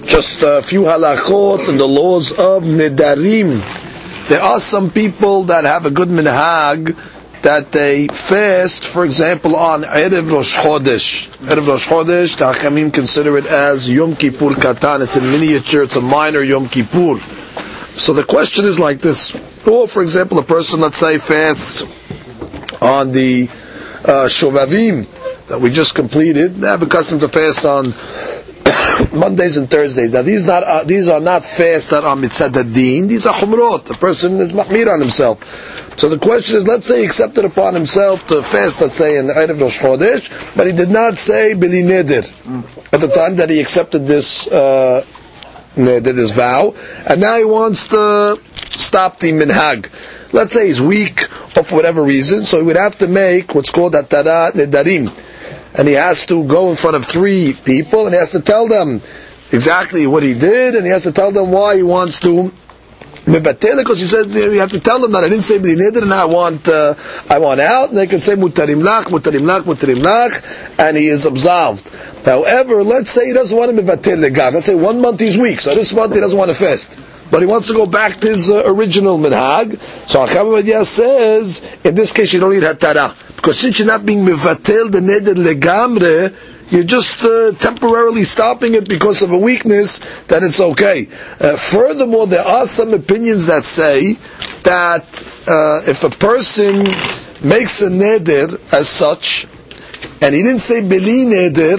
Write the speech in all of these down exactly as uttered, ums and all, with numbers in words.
just a few halachot and the laws of nedarim. There are some people that have a good minhag that they fast, for example, on Erev Rosh Chodesh. Erev Rosh Chodesh, the Hachamim consider it as Yom Kippur Katan. It's in miniature, it's a minor Yom Kippur. So the question is like this. Or, for example, a person, let's say, fasts on the uh, Shovavim that we just completed. They have a custom to fast on Mondays and Thursdays. Now these not uh, these are not fasts that are mitzad hadin. These are humrot. The person is mahmir on himself. So the question is, let's say he accepted upon himself to fast, let's say in Erev Rosh Chodesh, but he did not say bili neder at the time that he accepted this uh, neder, this vow, and now he wants to stop the minhag. Let's say he's weak or for whatever reason, so he would have to make what's called hatara nedarim. And he has to go in front of three people, and he has to tell them exactly what he did, and he has to tell them why he wants to mebatel, because he said you have to tell them that I didn't say b'li neder, and I want uh, I want out, and they can say mutarim lach, mutarim lach, mutarim lach, and he is absolved. However, let's say he doesn't want to mebatel legam. Let's say one month he's weak, so this month he doesn't want to fast, but he wants to go back to his uh, original minhag. So Hacham Ovadia says, in this case you don't need hatara, because since you're not being mevatel the neder legamre, you're just uh, temporarily stopping it because of a weakness, then it's okay. Uh, furthermore, there are some opinions that say that uh, if a person makes a neder as such, and he didn't say beli neder,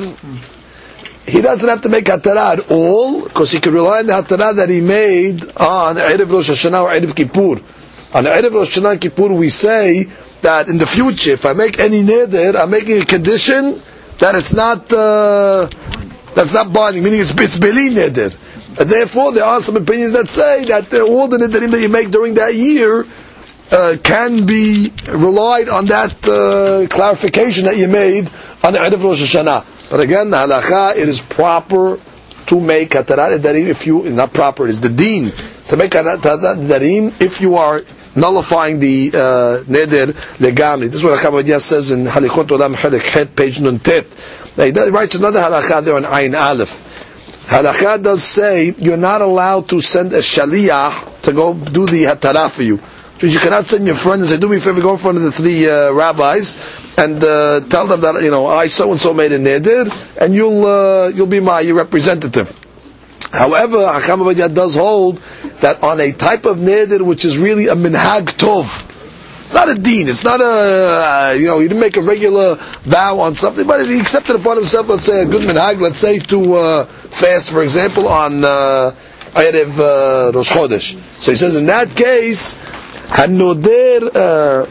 he doesn't have to make hatara at all, because he can rely on the hatara that he made on Erev Rosh Hashanah or Erev Kippur. On Erev Rosh Hashanah and Kippur we say that in the future, if I make any neder, I'm making a condition that it's not uh, that's not binding, meaning it's it's beli neder. And therefore, there are some opinions that say that uh, all the nederim that you make during that year uh, can be relied on that uh, clarification that you made on the Erev Rosh Hashanah. But again, the halacha, it is proper to make hatara nedarim if you not proper. It is the deen to make hatara nedarim if you are nullifying the uh, neder legamri. This is what Hacham Ovadia says in Halichot Olam Chelek Het, page Nuntet. He writes another halakha there on Ayin Aleph. Halakha does say you're not allowed to send a shaliach to go do the hatara for you. So you cannot send your friend and say, do me a favor, go in front of the three uh, rabbis and uh, tell them that, you know, I so and so made a neder, and you'll uh, you'll be my representative. However, Hacham Ovadia does hold that on a type of neder which is really a minhag tov. It's not a deen. It's not a uh, you know, he didn't make a regular vow on something, but he accepted upon himself, let's say a good minhag, let's say to uh, fast, for example, on uh, Erev uh, Rosh Chodesh. So he says in that case, hanoder. Uh,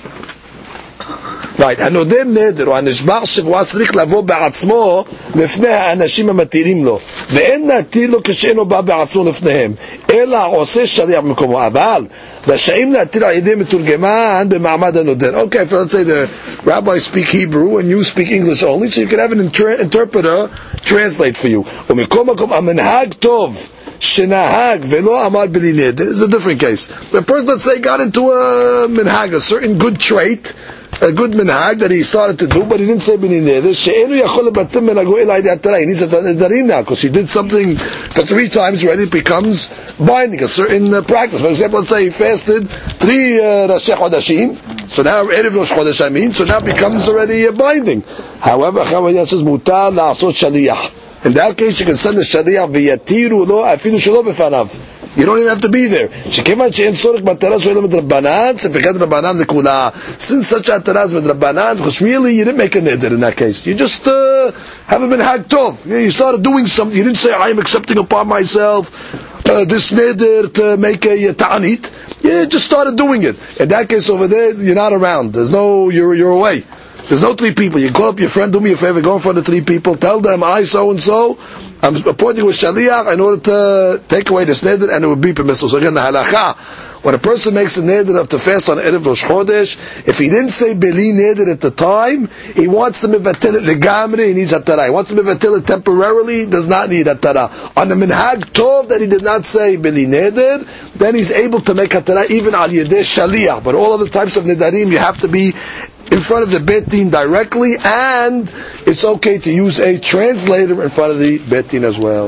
Right, הנודר נדר, או הנשבע שבועה צריך לבוא בעצמו לפני האנשים המתירים לו, ואין להתיר לו כשאינו בא בעצמו לפניהם, אלא עושה שליח במקומו. אבל רשאים להתיר על ידי מתורגמן במעמד הנודר. Okay, so let's say the rabbis speak Hebrew and you speak English only, so you can have an inter- interpreter translate for you. ומקום מקום, המנהג טוב shenahag velo amar bili neder is a different case. The person, let's say, got into a minhag, a certain good trait, a good minhag that he started to do, but he didn't say bili neder. She'enu yachol lebatim menago elai de'atara. He needs a nedarim now because he did something for three times already. It becomes binding, a certain uh, practice. For example, let's say he fasted three Rashi Chodashim, so now Erev Rosh Chodesh, I mean, so now it becomes already uh, binding. However, Chavadia says mutar la'asot shaliach. In that case, you can send the shaliach v'yatiru lo afilu shelo b'fanav. You don't even have to be there. Shekevan she'en tzorich b'atara she'elo midrabanan, sepekat rabanan lekula. Since such atara is midrabanan, because really you didn't make a neder in that case. You just uh, haven't been hag tov. You started doing something. You didn't say, I am accepting upon myself uh, this neder to make a ta'anit. You just started doing it. In that case over there, you're not around. There's no, you're you're away. There's no three people. You call up your friend, do me a favor, go in front of three people, tell them I so and so, I'm appointing with shaliach in order to take away this neder, and it would be permissible. So again, the halacha, when a person makes a neder of to fast on Erev Rosh Chodesh, if he didn't say beli neder at the time, he wants to mevatel it legamri, he needs hatara. He wants to mevatel it temporarily, does not need hatara. On the minhag tov that he did not say beli neder, then he's able to make hatara even al yedeh shaliach. But all other types of nedarim, you have to be in front of the Bet Din directly, and it's okay to use a translator in front of the Bet Din as well.